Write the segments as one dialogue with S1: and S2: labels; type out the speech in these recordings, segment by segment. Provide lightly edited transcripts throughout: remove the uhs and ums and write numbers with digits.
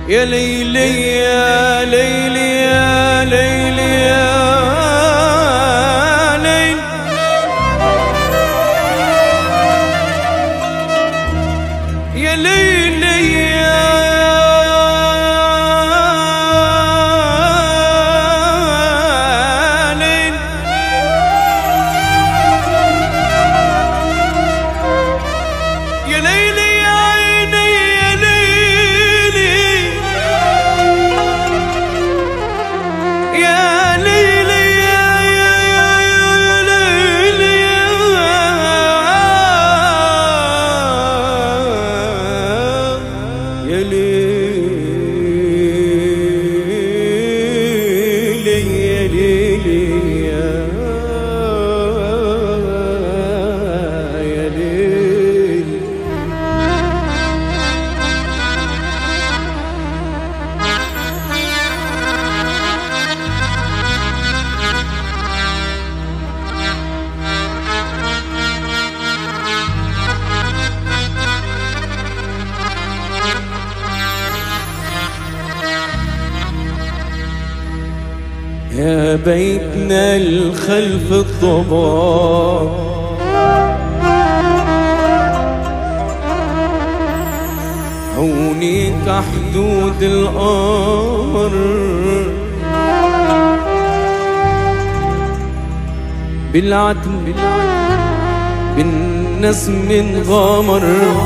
S1: يا ليلي يا ليلي يا ليلي يا ليل يا ليلي يا ليل يا ليلي يا عيني يا ليلي يا ليلي يا ليلي يا ليلي يا ليل يا بيتنا الخلف الضباب هونيك حدود القمر بالعتم بالنسم انغمر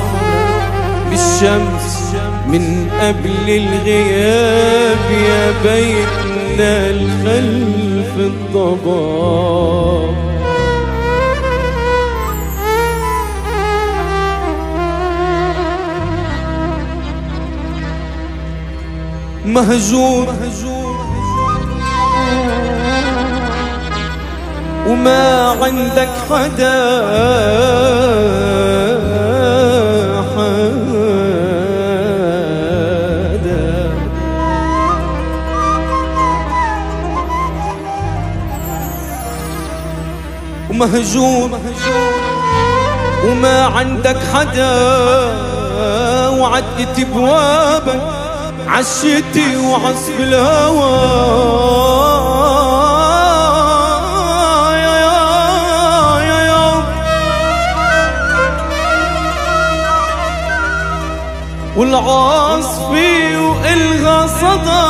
S1: بالشمس من قبل الغياب يا بيتنا الخلف الضباب مهجور وما عندك حدا ومهجور وما عندك حدا وعدت بوابك عشتي وعصف الهوى والعاصفي وإلغى صدى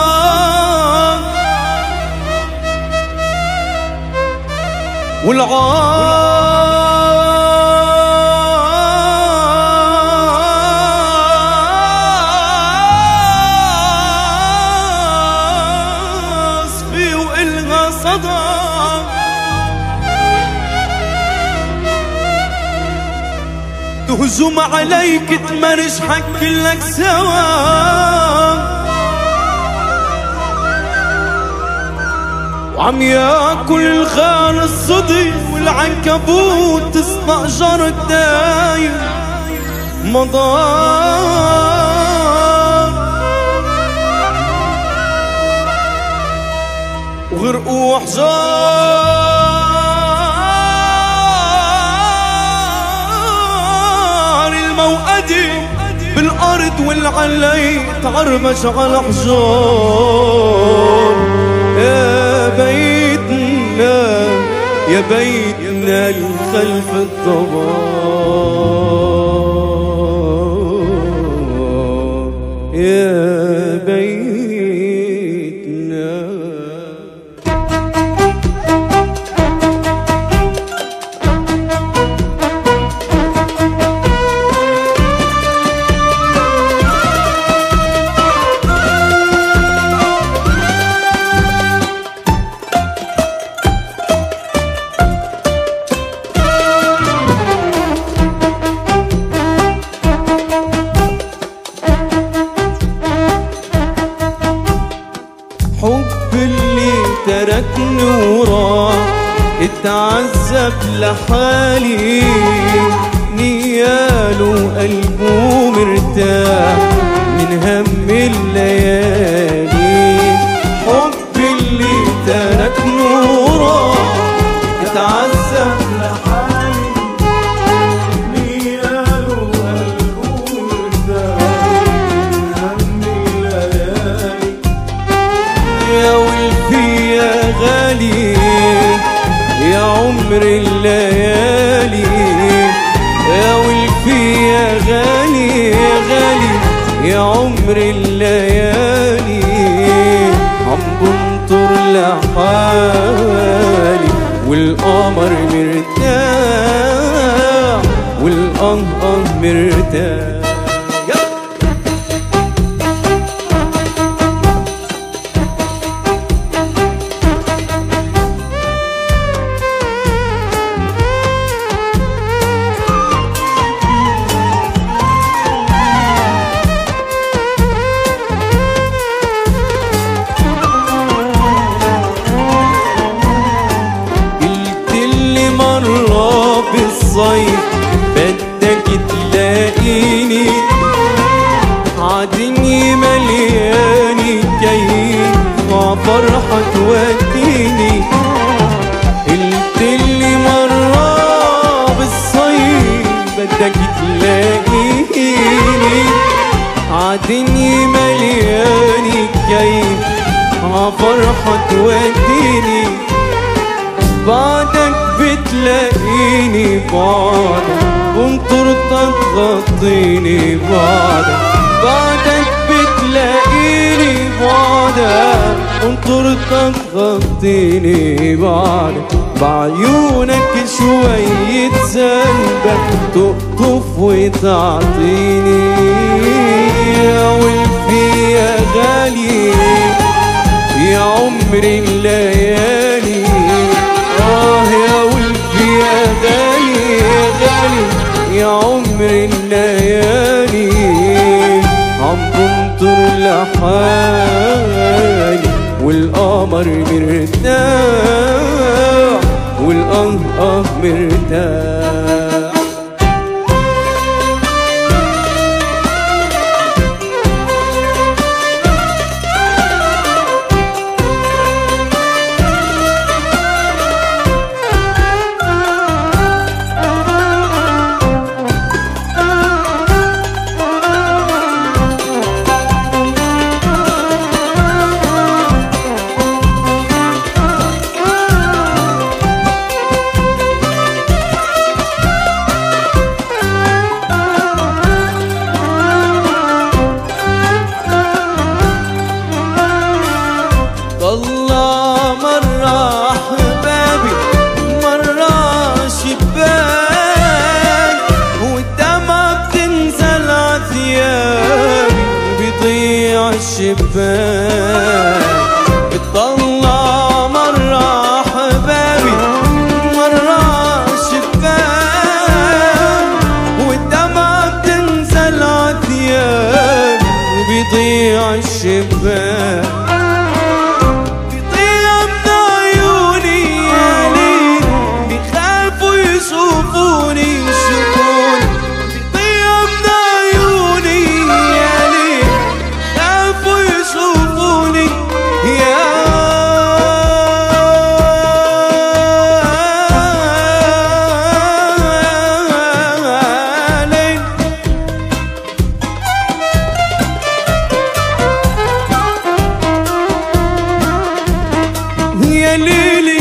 S1: والعاصفي وإلغى صدى تهجم عليك تمرش حكلك سوا وعم ياكل الخال الصدي والعنكبوت استأجر الدايم مضار وغرقوا حجار الموقدي بالأرض والعلي تعرمش على حجار يا بيتنا يا بيتنا الخلف الضباب يا بيتنا تركني وراح اتعذب لحالي نياله قلبه مرتاح من هم الليالي حب اللي تركني وراح اتعذب لحالي نياله قلبه مرتاح من هم الليالي عمر الليالي عم بنطر لحالي، والقمر مرتاح والقهقه مرتاح. بالصيف بدك تلاقيني عدني ملياني كيف وفرحة توديني. قلتلي مرة بالصيف بدك تلاقيني عدني ملياني كيف وفرحة توديني. بعدك بتلاقيني بعدك ومطرتك غطيني بعدك بتلاقيني بعدك ومطرتك غطيني بعدك. بعيونك شوية زنبك تقطف وتعطيني. يا ولفي يا غالي يا عمر الليالي، يا ولفي يا غالي يا غالي يا عمر الليالي عم بنطر لحالي، والقمر مرتاح والقهقه مرتاح. طلع مرة أحبابي مرة شباك، والدمعة بتنزل عثيابي بيضيع الشباك. بتطلع مرة أحبابي مرة شباك، والدمعة بتنزل عثيابي بيضيع الشباك. يا ليلي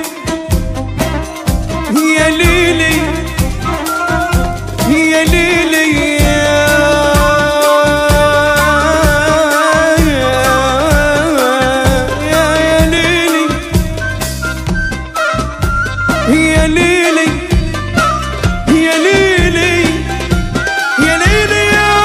S1: يا ليلي يا ليلي يا ليلي يا ليلي يا ليلي يا ليلي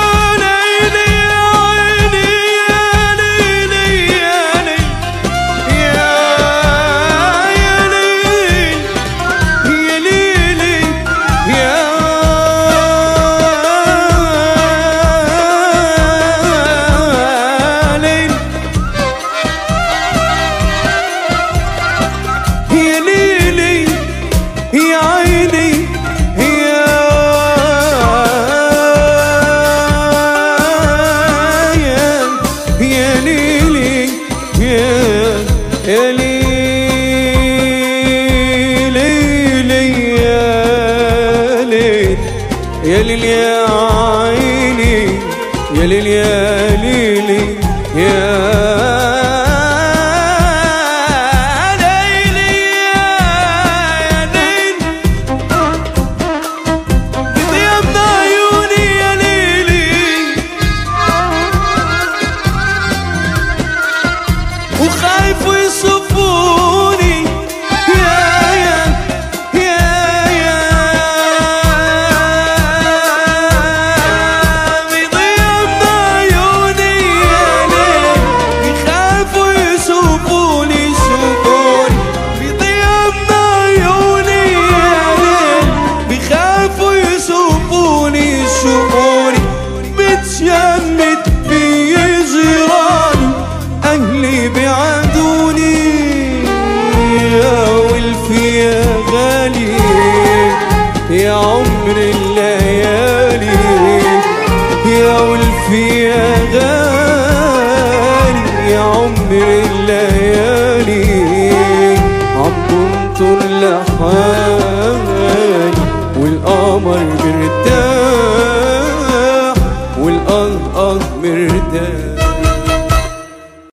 S1: يا ليل يا عيني يا ليل يا ليلي يا عمر الليالي عم بنطر لحالي، والقمر مرتاح والقهقه مرتاح.